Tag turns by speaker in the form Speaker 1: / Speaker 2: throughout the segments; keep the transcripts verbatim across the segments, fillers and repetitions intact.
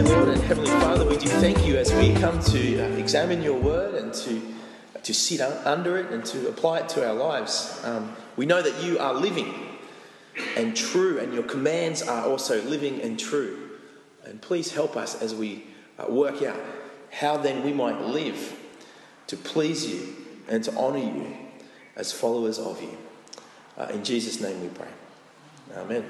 Speaker 1: dear Lord and Heavenly Father, we do thank you as we come to uh, examine your word and to to sit un- under it and to apply it to our lives. Um, we know that you are living and true, and your commands are also living and true. And please help us as we uh, work out how then we might live to please you and to honour you as followers of you. Uh, in Jesus' name we pray. Amen.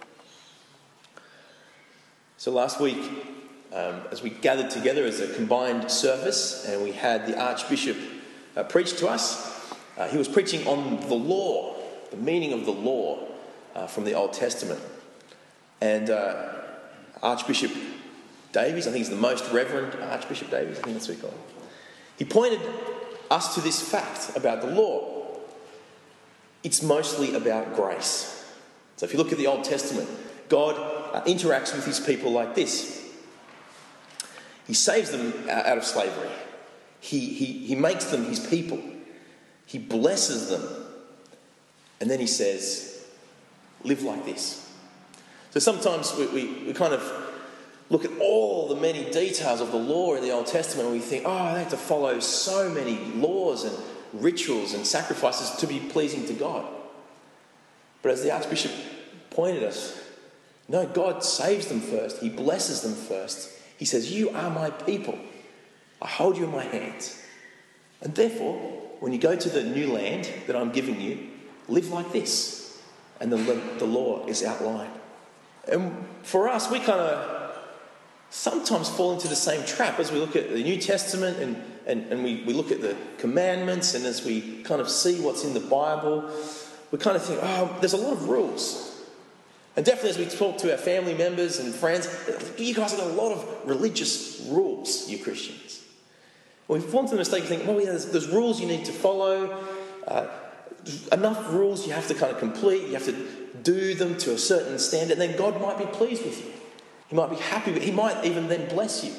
Speaker 1: So last week, um, as we gathered together as a combined service and we had the Archbishop uh, preach to us, uh, he was preaching on the law, the meaning of the law uh, from the Old Testament. And uh, Archbishop Davies, I think he's the most Reverend Archbishop Davies, I think that's what we call him. He pointed us to this fact about the law. It's mostly about grace. So if you look at the Old Testament, God uh, interacts with his people like this. He saves them out of slavery. He, he, he makes them his people. He blesses them. And then he says, live like this. So sometimes we, we, we kind of look at all the many details of the law in the Old Testament and we think, oh, they have to follow so many laws and rituals and sacrifices to be pleasing to God. But as the Archbishop pointed us, no, God saves them first. He blesses them first. He says, you are my people. I hold you in my hands. And therefore, when you go to the new land that I'm giving you, live like this. And the, the law is outlined. And for us, we kind of sometimes fall into the same trap as we look at the New Testament and, and, and we, we look at the commandments, and as we kind of see what's in the Bible, we kind of think, oh, there's a lot of rules. And definitely as we talk to our family members and friends, you guys have got a lot of religious rules, you Christians. We fall into the mistake of thinking, well, yeah, there's, there's rules you need to follow, uh, enough rules you have to kind of complete, you have to do them to a certain standard, and then God might be pleased with you. He might be happy with you. He might even then bless you.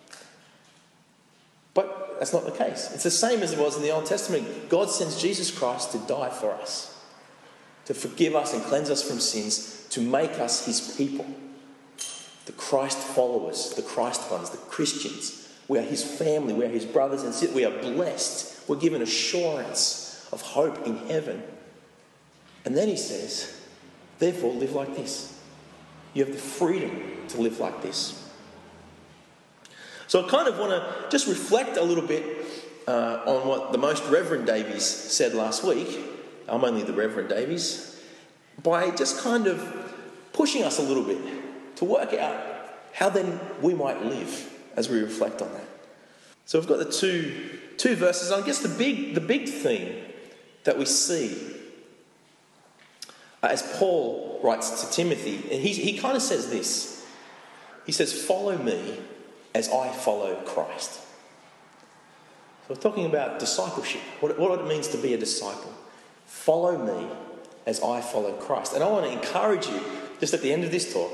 Speaker 1: But that's not the case. It's the same as it was in the Old Testament. God sends Jesus Christ to die for us, to forgive us and cleanse us from sins, to make us his people. The Christ followers, the Christ ones, the Christians. We are his family, we are his brothers and sisters. We are blessed. We're given assurance of hope in heaven. And then he says, therefore live like this. You have the freedom to live like this. So I kind of want to just reflect a little bit uh, on what the Most Reverend Davies said last week. I'm only the Reverend Davies. By just kind of pushing us a little bit to work out how then we might live as we reflect on that. So we've got the two, two verses. I guess the big, the big theme that we see uh, as Paul writes to Timothy, and he, he kind of says this. He says, follow me as I follow Christ. So we're talking about discipleship, what, what it means to be a disciple. Follow me as I follow Christ. And I want to encourage you, just at the end of this talk,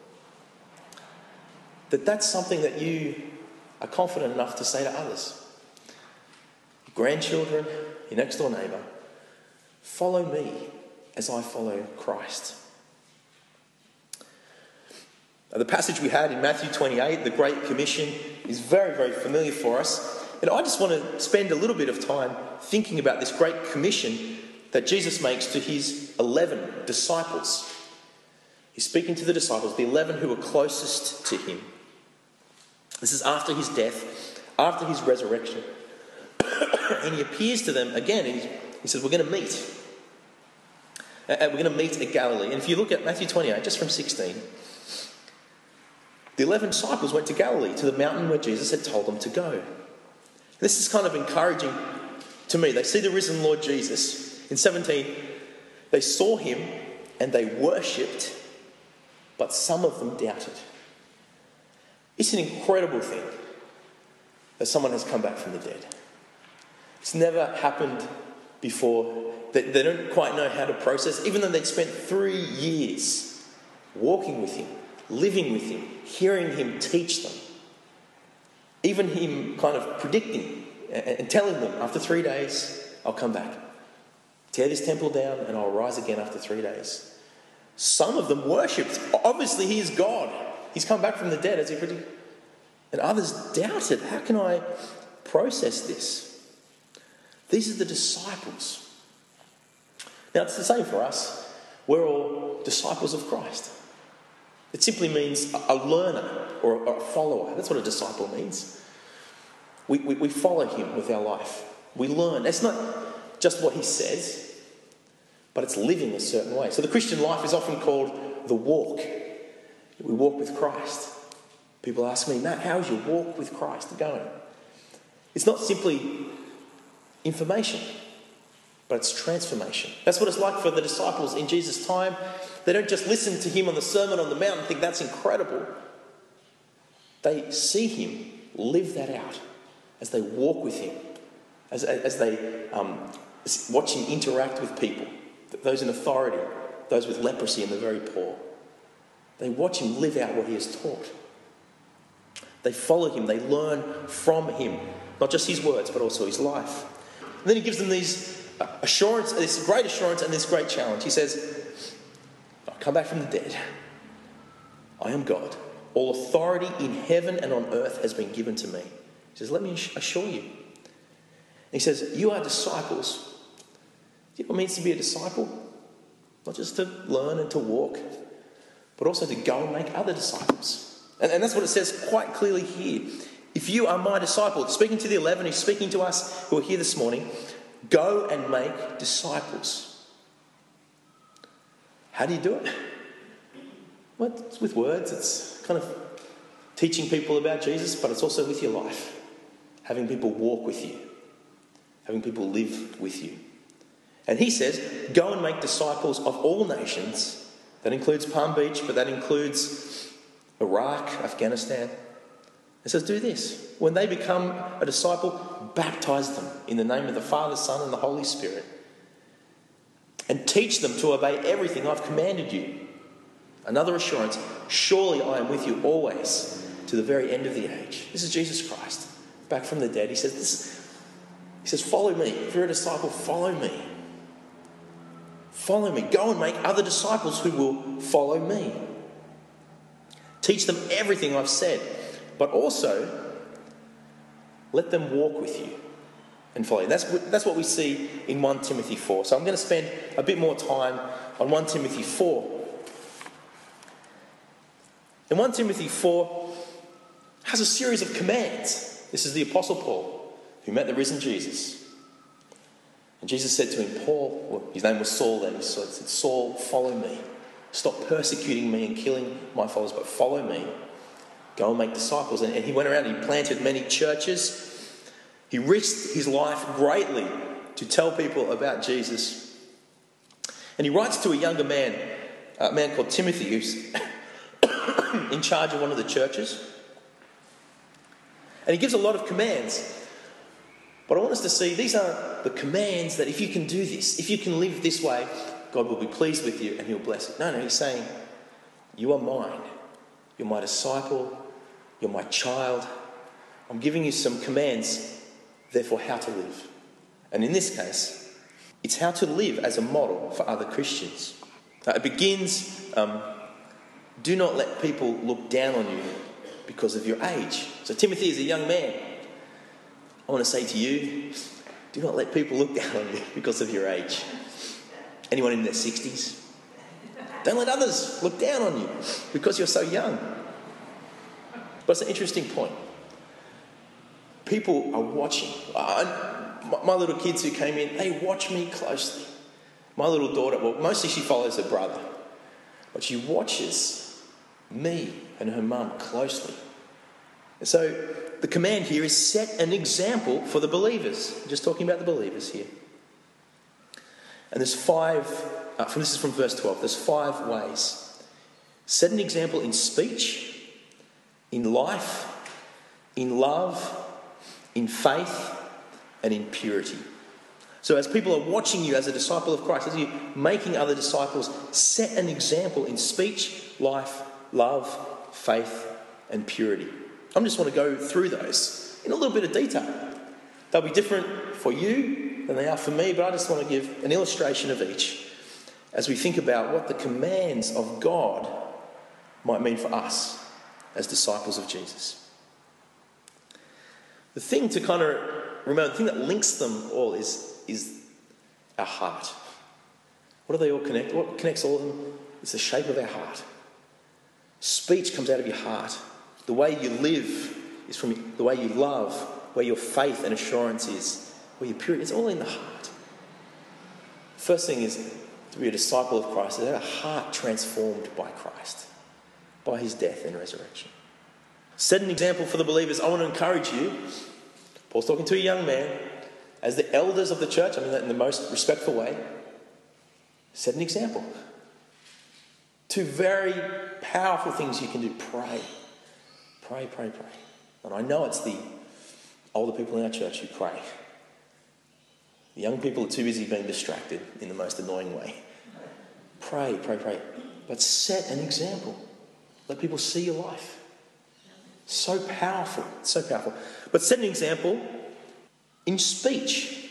Speaker 1: that that's something that you are confident enough to say to others. Your grandchildren, your next door neighbour, follow me as I follow Christ. Now, the passage we had in Matthew twenty-eight, the Great Commission, is very, very familiar for us. And I just want to spend a little bit of time thinking about this Great Commission that Jesus makes to his eleven disciples. He's speaking to the disciples, the eleven who were closest to him. This is after his death, after his resurrection. And he appears to them again, and he says, we're going to meet. Uh, we're going to meet at Galilee. And if you look at Matthew twenty-eight, just from sixteen, the eleven disciples went to Galilee, to the mountain where Jesus had told them to go. This is kind of encouraging to me. They see the risen Lord Jesus. In seventeen, they saw him and they worshipped, but some of them doubted. It's an incredible thing that someone has come back from the dead. It's never happened before. They, they don't quite know how to process, even though they'd spent three years walking with him, living with him, hearing him teach them. Even him kind of predicting and telling them, after three days, I'll come back. Tear this temple down and I'll rise again after three days. Some of them worshipped. Obviously, he is God. He's come back from the dead, as he predicted. And others doubted. How can I process this? These are the disciples. Now, it's the same for us. We're all disciples of Christ. It simply means a learner or a follower. That's what a disciple means. We, we, we follow him with our life. We learn. It's not just what he says, but it's living a certain way. So the Christian life is often called the walk. We walk with Christ. People ask me, Matt, how is your walk with Christ going? It's not simply information, but it's transformation. That's what it's like for the disciples in Jesus' time. They don't just listen to him on the Sermon on the Mount and think that's incredible. They see him live that out as they walk with him, as, as they um, watch him interact with people, those in authority, those with leprosy and the very poor. They watch him live out what he has taught. They follow him, they learn from him, not just his words, but also his life. And then he gives them these assurance, this great assurance and this great challenge. He says, I'll come back from the dead. I am God. All authority in heaven and on earth has been given to me. He says, let me assure you. And he says, you are disciples. Do you know what it means to be a disciple? Not just to learn and to walk, but also to go and make other disciples. And, and that's what it says quite clearly here. If you are my disciple, speaking to the eleven, he's speaking to us who are here this morning, go and make disciples. How do you do it? Well, it's with words. It's kind of teaching people about Jesus, but it's also with your life. Having people walk with you. Having people live with you. And he says, go and make disciples of all nations. That includes Palm Beach, but that includes Iraq, Afghanistan. It says, do this. When they become a disciple, baptize them in the name of the Father, Son, and the Holy Spirit. And teach them to obey everything I've commanded you. Another assurance, surely I am with you always to the very end of the age. This is Jesus Christ, back from the dead. He says, this, he says, follow me. If you're a disciple, follow me. Follow me. Go and make other disciples who will follow me. Teach them everything I've said, but also let them walk with you and follow you. That's, that's what we see in First Timothy four. So I'm going to spend a bit more time on First Timothy four. And First Timothy four has a series of commands. This is the Apostle Paul, who met the risen Jesus. And Jesus said to him, Paul, well, his name was Saul then, he said, Saul, follow me. Stop persecuting me and killing my followers, but follow me. Go and make disciples. And, and he went around and he planted many churches. He risked his life greatly to tell people about Jesus. And he writes to a younger man, a man called Timothy, who's in charge of one of the churches. And he gives a lot of commands. But I want us to see these are the commands that if you can do this, if you can live this way, God will be pleased with you and he'll bless it. No, no, he's saying, you are mine. You're my disciple. You're my child. I'm giving you some commands, therefore how to live. And in this case, it's how to live as a model for other Christians. Uh, it begins, um, do not let people look down on you because of your age. So Timothy is a young man. I want to say to you, do not let people look down on you because of your age. Anyone in their sixties? Don't let others look down on you because you're so young. But it's an interesting point. People are watching. Uh, my little kids who came in, they watch me closely. My little daughter, well, mostly she follows her brother. But she watches me and her mum closely. So the command here is set an example for the believers. I'm just talking about the believers here. And there's five, uh, from, this is from verse twelve, there's five ways. Set an example in speech, in life, in love, in faith, and in purity. So as people are watching you as a disciple of Christ, as you're making other disciples, set an example in speech, life, love, faith, and purity. I just want to go through those in a little bit of detail. They'll be different for you than they are for me, but I just want to give an illustration of each as we think about what the commands of God might mean for us as disciples of Jesus. The thing to kind of remember, the thing that links them all is, is our heart. What do they all connect? What connects all of them? It's the shape of our heart. Speech comes out of your heart. The way you live is from the way you love, where your faith and assurance is, where your purity. It's all in the heart. First thing is to be a disciple of Christ, is that a heart transformed by Christ, by his death and resurrection. Set an example for the believers. I want to encourage you. Paul's talking to a young man. As the elders of the church, I mean that in the most respectful way, set an example. Two very powerful things you can do. Pray. Pray, pray, pray. And I know it's the older people in our church who pray. The young people are too busy being distracted in the most annoying way. Pray, pray, pray. But set an example. Let people see your life. So powerful, so powerful. But set an example in speech.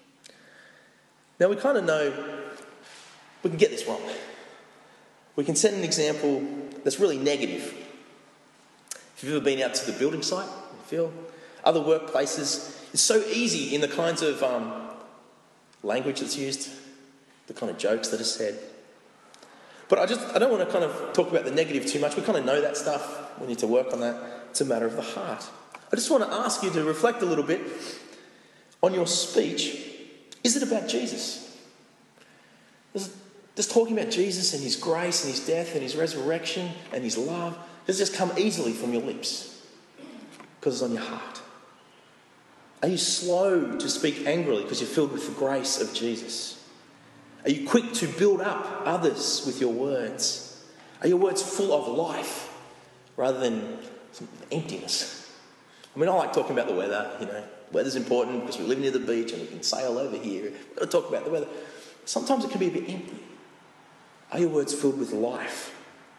Speaker 1: Now we kind of know we can get this wrong. We can set an example that's really negative. If you've ever been out to the building site, you feel other workplaces, it's so easy in the kinds of um, language that's used, the kind of jokes that are said. But I just I don't want to kind of talk about the negative too much. We kind of know that stuff. We need to work on that. It's a matter of the heart. I just want to ask you to reflect a little bit on your speech. Is it about Jesus? Does, does talking about Jesus and his grace and his death and his resurrection and his love, does it just come easily from your lips? Because it's on your heart. Are you slow to speak angrily because you're filled with the grace of Jesus? Are you quick to build up others with your words? Are your words full of life rather than some emptiness? I mean, I like talking about the weather, you know. Weather's important because we live near the beach and we can sail over here. We've got to talk about the weather. Sometimes it can be a bit empty. Are your words filled with life?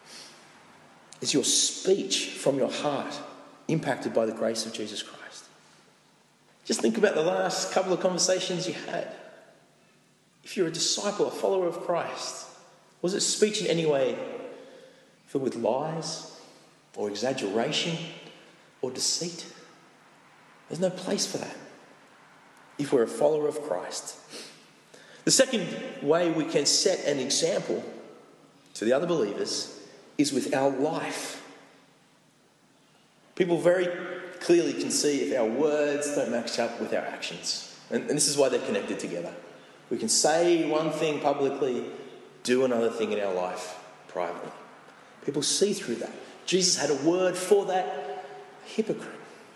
Speaker 1: Is your speech from your heart impacted by the grace of Jesus Christ? Just think about the last couple of conversations you had. If you're a disciple, a follower of Christ, was it speech in any way filled with lies or exaggeration or deceit? There's no place for that if we're a follower of Christ. The second way we can set an example to the other believers is with our life. People very clearly can see if our words don't match up with our actions. And, and this is why they're connected together. We can say one thing publicly, do another thing in our life privately. People see through that. Jesus had a word for that. Hypocrite.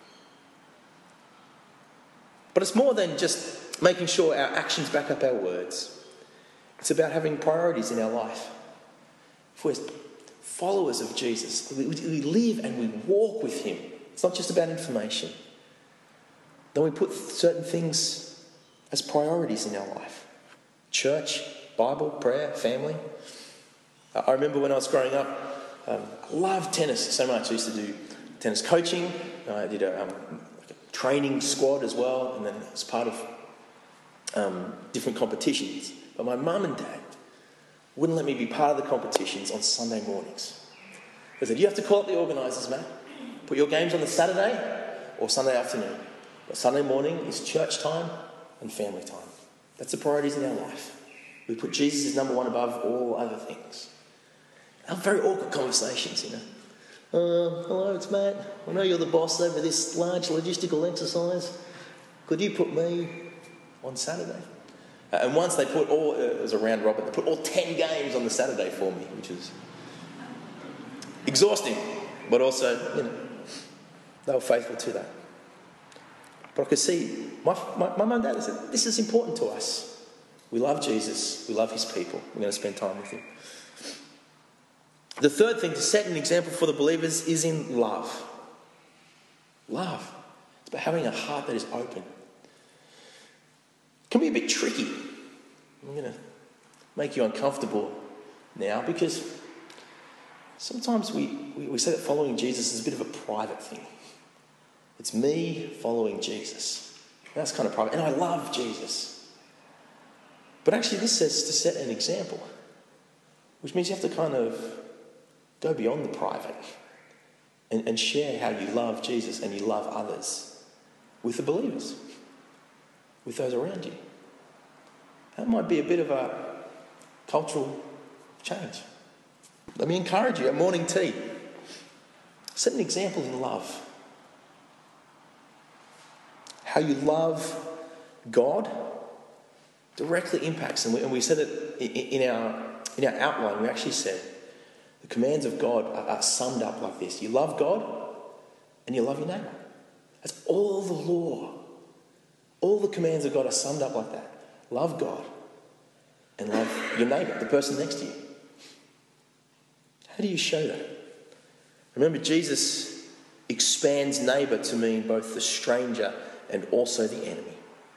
Speaker 1: But it's more than just making sure our actions back up our words. It's about having priorities in our life. If we're followers of Jesus, we, we live and we walk with him. It's not just about information. Then we put certain things as priorities in our life. Church, Bible, prayer, family. I remember when I was growing up, um, I loved tennis so much. I used to do tennis coaching. I did a, um, like a training squad as well, and then as part of um, different competitions. But my mum and dad wouldn't let me be part of the competitions on Sunday mornings. They said, you have to call up the organisers, Matt. Put your games on the Saturday or Sunday afternoon. But Sunday morning is church time and family time. That's the priorities in our life. We put Jesus as number one above all other things. They were very awkward conversations, you know. Uh, hello, it's Matt. I know you're the boss over this large logistical exercise. Could you put me on Saturday? Uh, and once they put all, uh, it was a round robin, they put all ten games on the Saturday for me, which was exhausting, but also, you know, they were faithful to that. But I could see, my, my, my mum and dad said, this is important to us. We love Jesus. We love his people. We're going to spend time with him. The third thing to set an example for the believers is in love. Love. It's about having a heart that is open. It can be a bit tricky. I'm going to make you uncomfortable now because sometimes we, we, we say that following Jesus is a bit of a private thing. It's me following Jesus. That's kind of private. And I love Jesus. But actually this says to set an example, which means you have to kind of go beyond the private and, and share how you love Jesus and you love others with the believers, with those around you. That might be a bit of a cultural change. Let me encourage you at morning tea. Set an example in love. How you love God directly impacts, and we, and we said it in, in our in our outline. We actually said the commands of God are, are summed up like this: you love God and you love your neighbour. That's all the law. All the commands of God are summed up like that. Love God and love your neighbour, the person next to you. How do you show that? Remember, Jesus expands neighbour to mean both the stranger and also the enemy.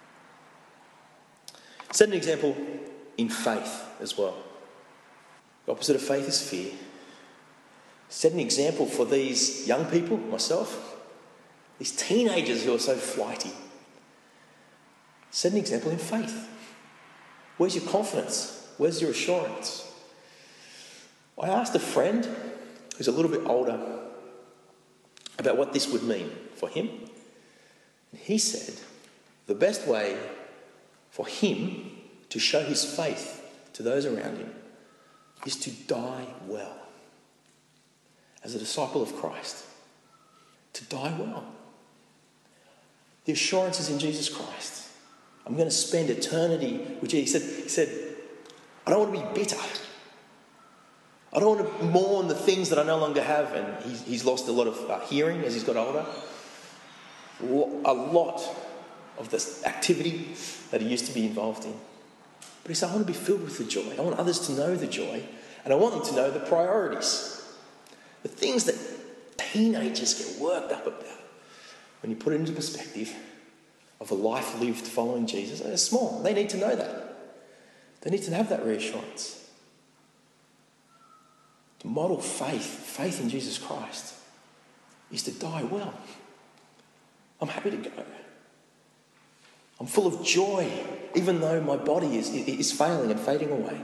Speaker 1: Set an example in faith as well. The opposite of faith is fear. Set an example for these young people, myself, these teenagers who are so flighty. Set an example in faith. Where's your confidence? Where's your assurance? I asked a friend who's a little bit older about what this would mean for him. And he said the best way for him to show his faith to those around him is to die well. As a disciple of Christ, to die well. The assurance is in Jesus Christ. I'm going to spend eternity with Jesus. He said, he said, I don't want to be bitter. I don't want to mourn the things that I no longer have. And he's, he's lost a lot of uh, hearing as he's got older. A lot of this activity that he used to be involved in. But he said, I want to be filled with the joy. I want others to know the joy. And I want them to know the priorities. The things that teenagers get worked up about. When you put it into perspective of a life lived following Jesus, they're small. They need to know that. They need to have that reassurance. To model faith, faith in Jesus Christ, is to die well. I'm happy to go. I'm full of joy, even though my body is, is failing and fading away.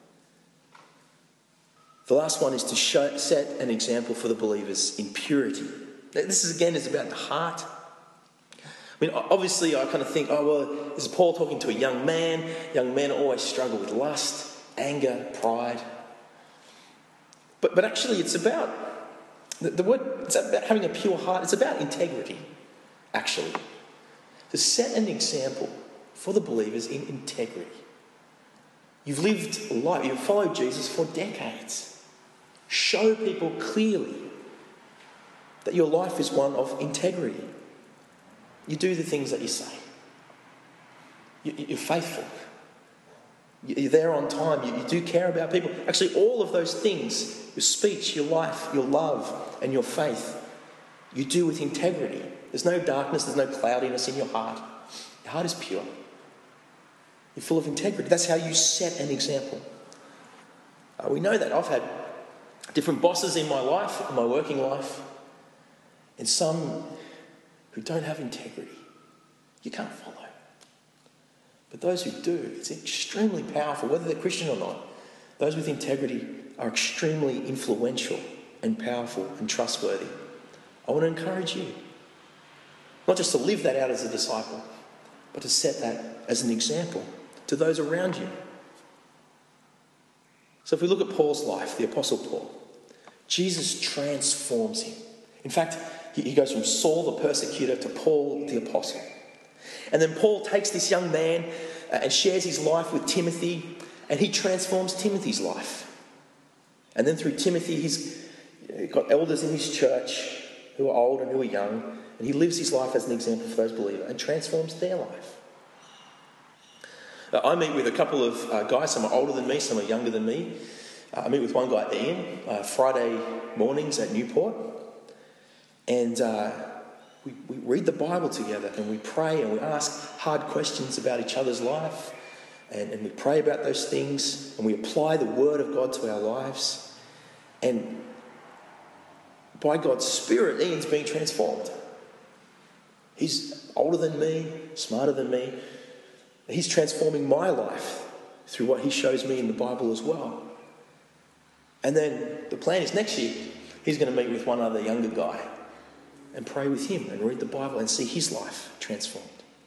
Speaker 1: The last one is to show, set an example for the believers in purity. This is again is about the heart. I mean, obviously, I kind of think, oh well, this is Paul talking to a young man. Young men always struggle with lust, anger, pride. But but actually, it's about the, the word. It's about having a pure heart. It's about integrity. Actually, to set an example for the believers in integrity. You've lived life. You've followed Jesus for decades. Show people clearly that your life is one of integrity. You do the things that you say. You're faithful. You're there on time. You do care about people. Actually, all of those things, your speech, your life, your love, and your faith, you do with integrity. There's no darkness. There's no cloudiness in your heart. Your heart is pure. You're full of integrity. That's how you set an example. Uh, we know that. I've had different bosses in my life, in my working life, and some who don't have integrity. You can't follow. But those who do, it's extremely powerful, whether they're Christian or not. Those with integrity are extremely influential and powerful and trustworthy. I want to encourage you, not just to live that out as a disciple, but to set that as an example to those around you. So if we look at Paul's life, the Apostle Paul, Jesus transforms him. In fact, he goes from Saul the persecutor to Paul the apostle. And then Paul takes this young man and shares his life with Timothy, and he transforms Timothy's life. And then through Timothy, he's got elders in his church who are old and who are young, and he lives his life as an example for those believers and transforms their life. Uh, I meet with a couple of uh, guys, some are older than me, some are younger than me. Uh, I meet with one guy, Ian, uh, Friday mornings at Newport. And uh, we, we read the Bible together and we pray and we ask hard questions about each other's life. And, and we pray about those things and we apply the Word of God to our lives. And by God's Spirit, Ian's being transformed. He's older than me, smarter than me. He's transforming my life through what he shows me in the Bible as well. And then the plan is next year, he's going to meet with one other younger guy. and pray with him and read the Bible and see his life transformed.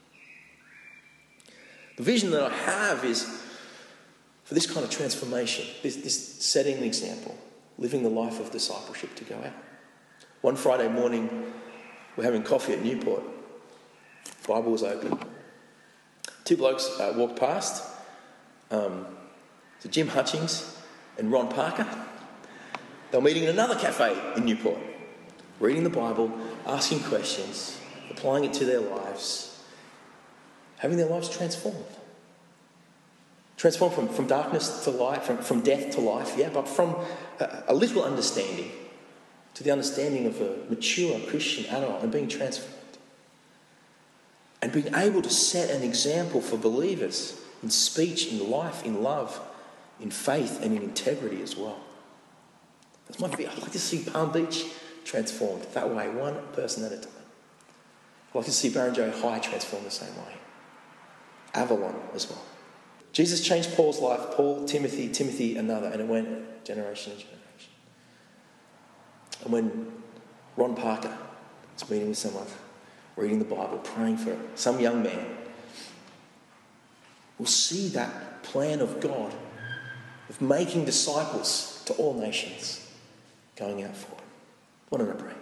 Speaker 1: The vision that I have is for this kind of transformation, this, this setting an example, living the life of discipleship to go out. One Friday morning, we're having coffee at Newport. Bible was open. Two blokes uh, walked past. Um, so Jim Hutchings and Ron Parker. They were meeting in another cafe in Newport, reading the Bible, asking questions, applying it to their lives, having their lives transformed. Transformed from, from darkness to light, from, from death to life, yeah, but from a, a little understanding to the understanding of a mature Christian adult and being transformed. And being able to set an example for believers in speech, in life, in love, in faith and in integrity as well. That's my view. I'd like to see Palm Beach transformed that way, one person at a time. I'd like to see Barrenjoey High transformed the same way. Avalon as well. Jesus changed Paul's life, Paul, Timothy, Timothy, another, and it went generation to generation. And when Ron Parker was meeting with someone, reading the Bible, praying for some young man, we'll see that plan of God of making disciples to all nations going out forward. Why don't I pray?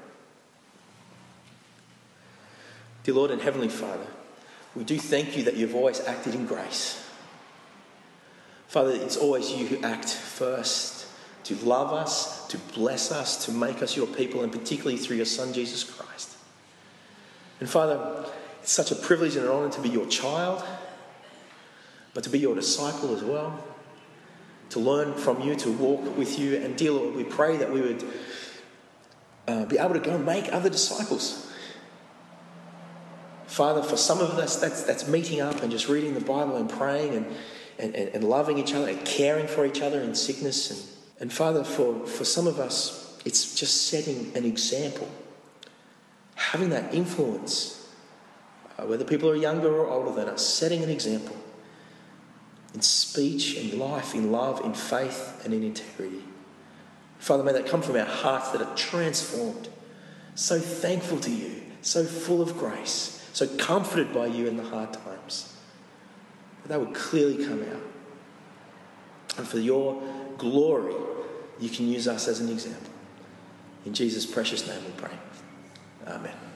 Speaker 1: Dear Lord and Heavenly Father, we do thank you that you've always acted in grace. Father, it's always you who act first to love us, to bless us, to make us your people, and particularly through your Son, Jesus Christ. And Father, it's such a privilege and an honour to be your child, but to be your disciple as well, to learn from you, to walk with you. And dear Lord, we pray that we would uh, be able to go and make other disciples. Father, for some of us, that's, that's meeting up and just reading the Bible and praying and And, and, and loving each other and caring for each other in sickness. And, and Father, for, for some of us, it's just setting an example. Having that influence, uh, whether people are younger or older than us, setting an example in speech, in life, in love, in faith, and in integrity. Father, may that come from our hearts that are transformed, so thankful to you, so full of grace, so comforted by you in the hard times. That would clearly come out. And for your glory, you can use us as an example. In Jesus' precious name we pray. Amen.